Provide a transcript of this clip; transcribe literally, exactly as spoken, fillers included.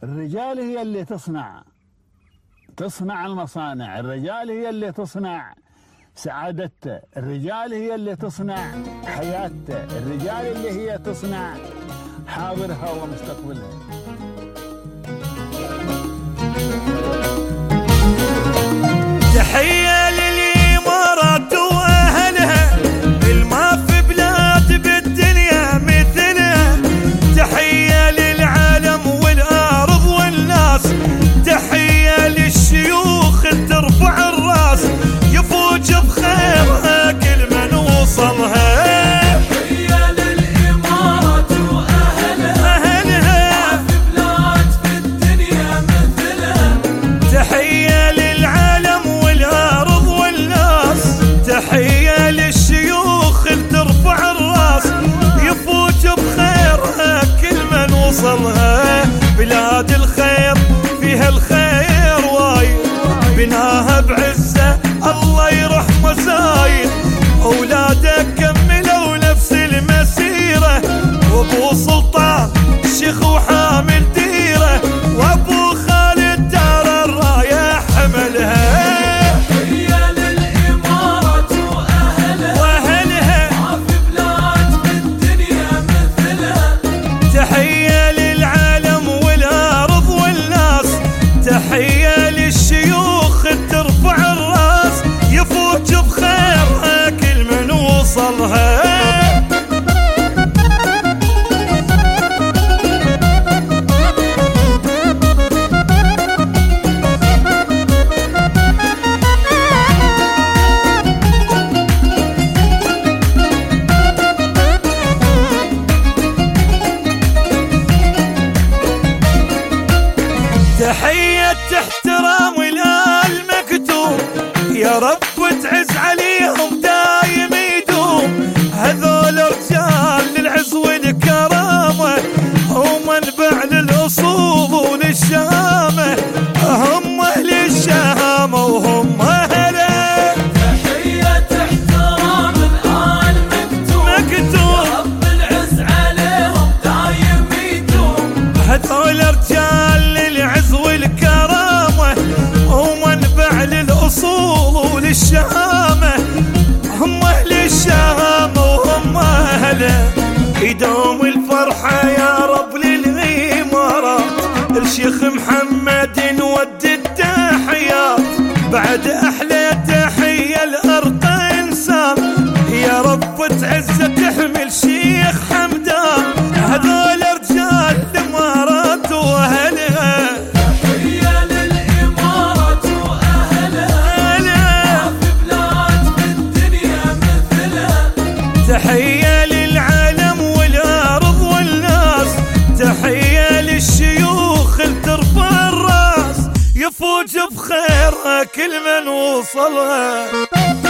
الرجال هي اللي تصنع تصنع المصانع، الرجال هي اللي تصنع سعادته، الرجال هي اللي تصنع حياته، الرجال اللي هي تصنع حاضرها ومستقبلها. تحية للإمارات وأهلها، الما في بلاد بالدنيا مثلها. تحية للعالم والأرض والناس، تحية للشيوخ ترفع الراس، يفوج بخيرها كل من وصلها. تحية للإمارات وأهلها، أهلها ما في بلاد في الدنيا مثلها. تحية للعالم والأرض والناس، تحية للشيوخ ترفع الراس، يفوج بخيرها كل من وصلها. بلاد الخير فيها الخير وايد، بناها بعزة الله يرحمه زايد. أولادك كملوا نفس المسيرة، وابو سلطان شيخ وحامل ديره، وابو خالد دار الراية حملها. تحية للإمارات وأهلها، وأهلها ما في بلاد في الدنيا مثلها. تحية للعالم والأرض والناس، تحية للشيوخ ترفع الراس، يفوج بخيرها كل من وصلها. تحية احترام الآل مكتوب، يا رب تعز عليهم دايم يدوم. هذول رجال للعز والكرامة، هم منبع للأصول وللشهامة، هم أهل الشهامة وهم أهله. تحية احترام الآل مكتوب، مكتوب يا رب العز عليهم دايم يدوم. هذول رجال للعز والكرامة، ومنبع للأصول وللشهامة، هم أهل الشهامة وهم أهله. يدوم الفرحة يا رب للإمارات، الشيخ محمد نودي التحيات، بعد أحلى تحية لأرقى إنسان، يا رب تعز تحمل شيخ حمدان. هذول رجال الإمارات وأهلها. تحية للإمارات وأهلها، ما في بلاد في الدنيا مثلها. تحية للعالم والأرض والناس، تحية للشيوخ ترفع الراس، يفوج بخيرها كل من وصلها.